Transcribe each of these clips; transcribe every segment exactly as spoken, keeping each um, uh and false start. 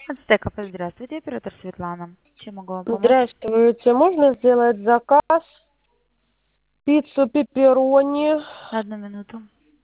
Ацтека, здравствуйте, оператор Светлана. Чем могу вам помочь? Здравствуйте. Можно сделать заказ? Пиццу пепперони. Одну минуту.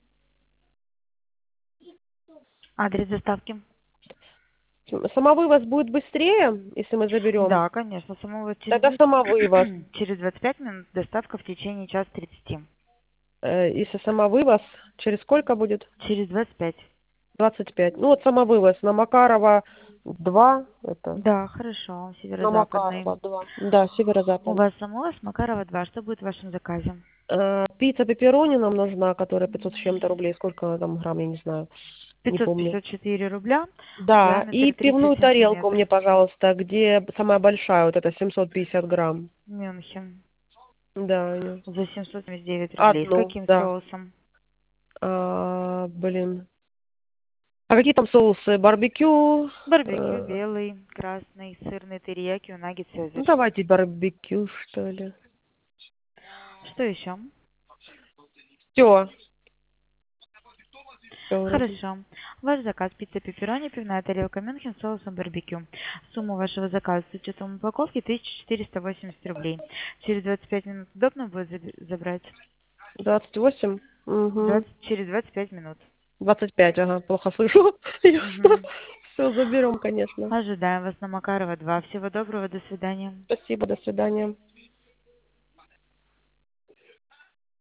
Адрес доставки? Самовывоз будет быстрее, если мы заберем? Да, конечно, самого через, Тогда самовывоз. через двадцать пять минут, доставка в течение часа тридцати. Э, Если самовывоз, через сколько будет? Через двадцать пять. двадцать пять. Ну вот самовывоз на Макарова два. Это Да, хорошо, на северо-западный. Макарова два. Да, У северо-запад. вас самовывоз Макарова два. Что будет в вашем заказе? Э, Пицца пепперони нам нужна, которая пятьсот с чем-то рублей. Сколько она там грамм, я не знаю. Не пятьсот помню. пятьдесят четыре рубля, Да, и диаметр пивную тридцать тарелку мне, сантиметров. пожалуйста, где самая большая, вот это семьсот пятьдесят грамм. Мюнхен. Да, Аня. За семьсот семьдесят девять рублей. С Одну, каким да. соусом? А, блин. А какие там соусы? Барбекю? Барбекю, Э, белый, красный, сырный, терияки, наггет, ну, цезарь. давайте барбекю, что ли. Что еще? Все. Все вроде. Хорошо. Ваш заказ пицца пепперони, пивная тарелка Мюнхен с соусом барбекю. Сумма вашего заказа с учетом упаковки тысяча четыреста восемьдесят рублей. Через двадцать пять минут удобно будет заб- забрать? двадцать восемь? Угу. двадцать, через двадцать пять минут. двадцать пять, ага, плохо слышу. Ясно. Мгм. Все, заберем, конечно. Ожидаем вас на Макарова два. Всего доброго, до свидания. Спасибо, до свидания.